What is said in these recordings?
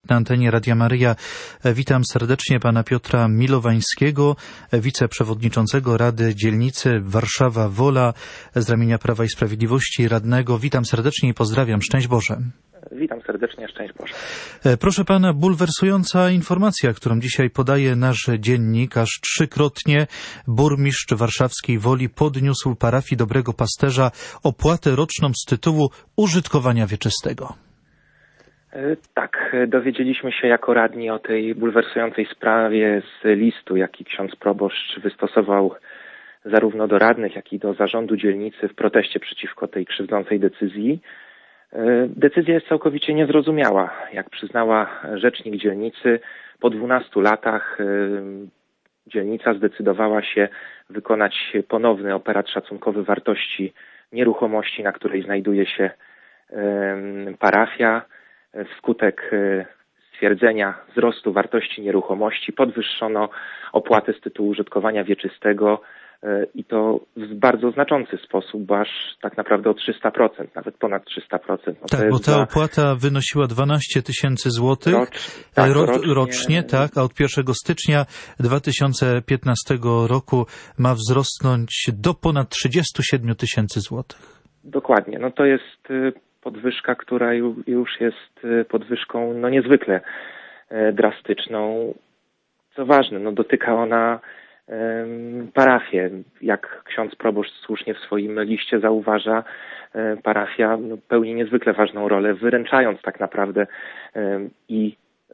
na antenie Radia Maryja. Witam serdecznie pana Piotra Milowańskiego, wiceprzewodniczącego Rady Dzielnicy Warszawa Wola z ramienia Prawa i Sprawiedliwości, radnego. Witam serdecznie i pozdrawiam. Szczęść Boże. Witam serdecznie, szczęść Boże. Proszę pana, bulwersująca informacja, którą dzisiaj podaje nasz dziennik, aż 3-krotnie burmistrz warszawskiej Woli podniósł parafii Dobrego Pasterza opłatę roczną z tytułu użytkowania wieczystego. Tak, dowiedzieliśmy się jako radni o tej bulwersującej sprawie z listu, jaki ksiądz proboszcz wystosował zarówno do radnych, jak i do zarządu dzielnicy w proteście przeciwko tej krzywdzącej decyzji. Decyzja jest całkowicie niezrozumiała. Jak przyznała rzecznik dzielnicy, po 12 latach dzielnica zdecydowała się wykonać ponowny operat szacunkowy wartości nieruchomości, na której znajduje się parafia. Wskutek stwierdzenia wzrostu wartości nieruchomości podwyższono opłatę z tytułu użytkowania wieczystego i to w bardzo znaczący sposób, bo aż tak naprawdę o 300%, nawet ponad 300%. No tak, bo ta opłata wynosiła 12 tysięcy złotych rocznie, tak, a od 1 stycznia 2015 roku ma wzrosnąć do ponad 37 tysięcy złotych. Dokładnie, no to jest podwyżka, która już jest podwyżką niezwykle drastyczną. Co ważne, dotyka ona parafię. Jak ksiądz proboszcz słusznie w swoim liście zauważa, parafia pełni niezwykle ważną rolę, wyręczając tak naprawdę i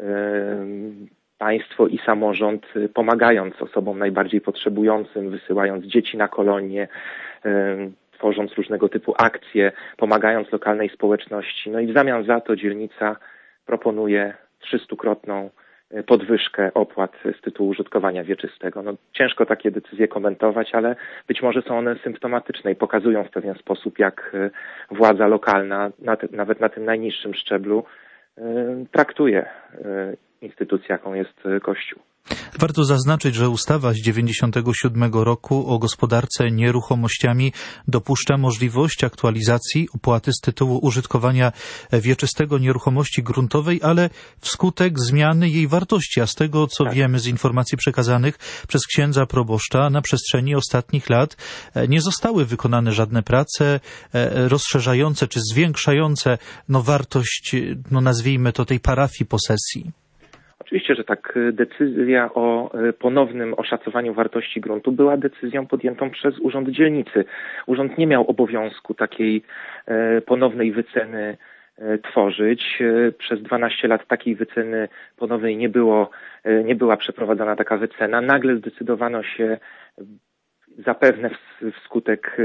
państwo, i samorząd, pomagając osobom najbardziej potrzebującym, wysyłając dzieci na kolonie, tworząc różnego typu akcje, pomagając lokalnej społeczności. No i w zamian za to dzielnica proponuje 300-krotną podwyżkę opłat z tytułu użytkowania wieczystego. Ciężko takie decyzje komentować, ale być może są one symptomatyczne i pokazują w pewien sposób, jak władza lokalna, nawet na tym najniższym szczeblu, traktuje instytucję, jaką jest Kościół. Warto zaznaczyć, że ustawa z 1997 roku o gospodarce nieruchomościami dopuszcza możliwość aktualizacji opłaty z tytułu użytkowania wieczystego nieruchomości gruntowej, ale wskutek zmiany jej wartości. A z tego, co wiemy z informacji przekazanych przez księdza proboszcza, na przestrzeni ostatnich lat nie zostały wykonane żadne prace rozszerzające czy zwiększające wartość, nazwijmy to, tej parafii posesji. Oczywiście, że tak. Decyzja o ponownym oszacowaniu wartości gruntu była decyzją podjętą przez Urząd Dzielnicy. Urząd nie miał obowiązku takiej ponownej wyceny tworzyć. Przez 12 lat takiej wyceny ponownej nie była przeprowadzana taka wycena. Nagle zdecydowano się, zapewne wskutek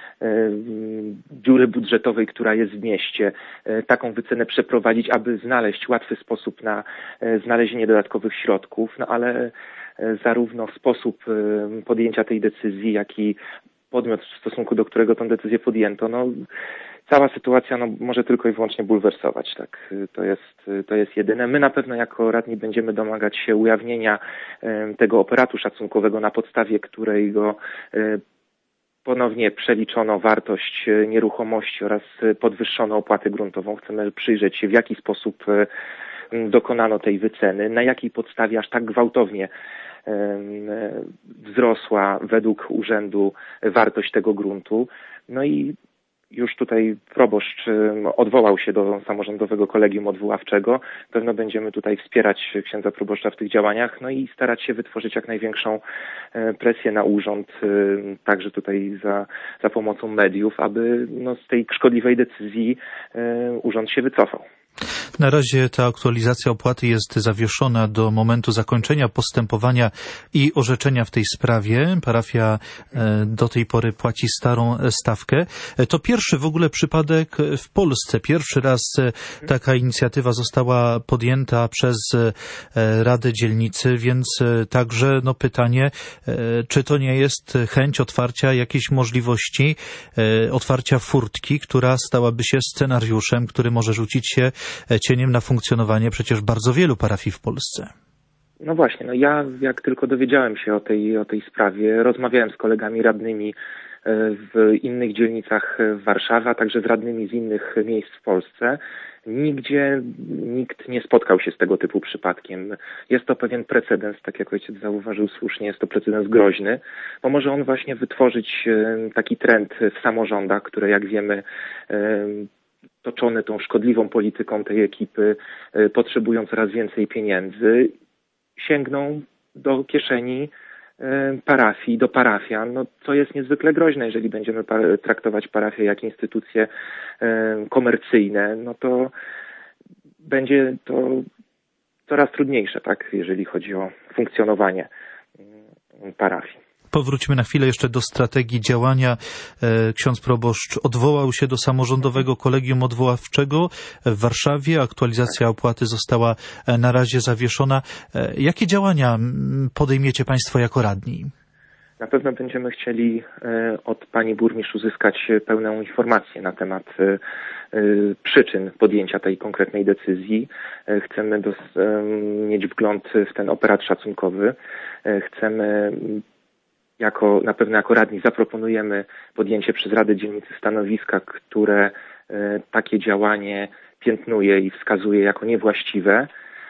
dziury budżetowej, która jest w mieście, taką wycenę przeprowadzić, aby znaleźć łatwy sposób na znalezienie dodatkowych środków, ale zarówno sposób podjęcia tej decyzji, jak i podmiot, w stosunku do którego tę decyzję podjęto, cała sytuacja może tylko i wyłącznie bulwersować. Tak? To jest jedyne. My na pewno jako radni będziemy domagać się ujawnienia tego operatu szacunkowego, na podstawie którego ponownie przeliczono wartość nieruchomości oraz podwyższono opłatę gruntową. Chcemy przyjrzeć się, w jaki sposób dokonano tej wyceny, na jakiej podstawie aż tak gwałtownie wzrosła według urzędu wartość tego gruntu. I już tutaj proboszcz odwołał się do samorządowego kolegium odwoławczego. Pewno będziemy tutaj wspierać księdza proboszcza w tych działaniach, i starać się wytworzyć jak największą presję na urząd, także tutaj za pomocą mediów, aby z tej szkodliwej decyzji urząd się wycofał. Na razie ta aktualizacja opłaty jest zawieszona do momentu zakończenia postępowania i orzeczenia w tej sprawie. Parafia do tej pory płaci starą stawkę. To pierwszy w ogóle przypadek w Polsce. Pierwszy raz taka inicjatywa została podjęta przez Radę Dzielnicy, więc także pytanie, czy to nie jest chęć otwarcia jakiejś możliwości, otwarcia furtki, która stałaby się scenariuszem, który może rzucić się cieniem na funkcjonowanie przecież bardzo wielu parafii w Polsce. No właśnie, ja jak tylko dowiedziałem się o tej sprawie, rozmawiałem z kolegami radnymi w innych dzielnicach Warszawy, a także z radnymi z innych miejsc w Polsce. Nigdzie nikt nie spotkał się z tego typu przypadkiem. Jest to pewien precedens, tak jak ojciec zauważył słusznie, jest to precedens groźny, bo może on właśnie wytworzyć taki trend w samorządach, które jak wiemy toczone tą szkodliwą polityką tej ekipy, potrzebują coraz więcej pieniędzy, sięgną do kieszeni parafii, do parafian, co jest niezwykle groźne. Jeżeli będziemy traktować parafię jak instytucje komercyjne, to będzie to coraz trudniejsze, tak, jeżeli chodzi o funkcjonowanie parafii. Powróćmy na chwilę jeszcze do strategii działania. Ksiądz proboszcz odwołał się do samorządowego kolegium odwoławczego w Warszawie. Aktualizacja opłaty została na razie zawieszona. Jakie działania podejmiecie państwo jako radni? Na pewno będziemy chcieli od pani burmistrz uzyskać pełną informację na temat przyczyn podjęcia tej konkretnej decyzji. Chcemy mieć wgląd w ten operat szacunkowy. Chcemy na pewno jako radni zaproponujemy podjęcie przez Radę Dzielnicy stanowiska, które takie działanie piętnuje i wskazuje jako niewłaściwe.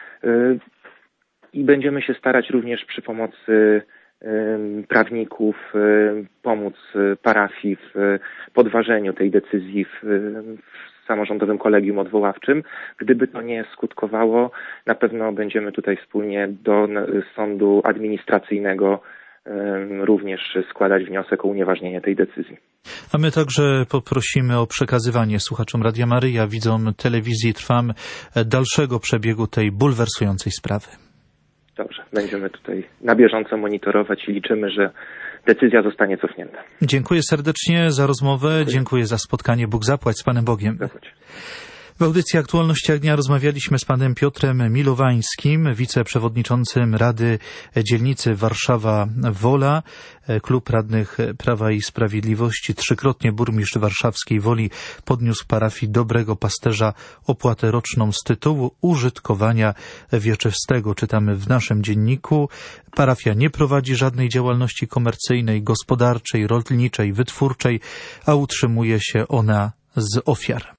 I będziemy się starać również przy pomocy prawników pomóc parafii w podważeniu tej decyzji w samorządowym kolegium odwoławczym. Gdyby to nie skutkowało, na pewno będziemy tutaj wspólnie do sądu administracyjnego również składać wniosek o unieważnienie tej decyzji. A my także poprosimy o przekazywanie słuchaczom Radia Maryja, widzom telewizji Trwam, dalszego przebiegu tej bulwersującej sprawy. Dobrze, będziemy tutaj na bieżąco monitorować i liczymy, że decyzja zostanie cofnięta. Dziękuję serdecznie za rozmowę, dziękuję za spotkanie. Bóg zapłać, z Panem Bogiem. Zapłać. W audycji Aktualnościach Dnia rozmawialiśmy z panem Piotrem Milowańskim, wiceprzewodniczącym Rady Dzielnicy Warszawa-Wola, Klub Radnych Prawa i Sprawiedliwości. Trzykrotnie burmistrz warszawskiej Woli podniósł parafii Dobrego Pasterza opłatę roczną z tytułu użytkowania wieczystego. Czytamy w naszym dzienniku. Parafia nie prowadzi żadnej działalności komercyjnej, gospodarczej, rolniczej, wytwórczej, a utrzymuje się ona z ofiar.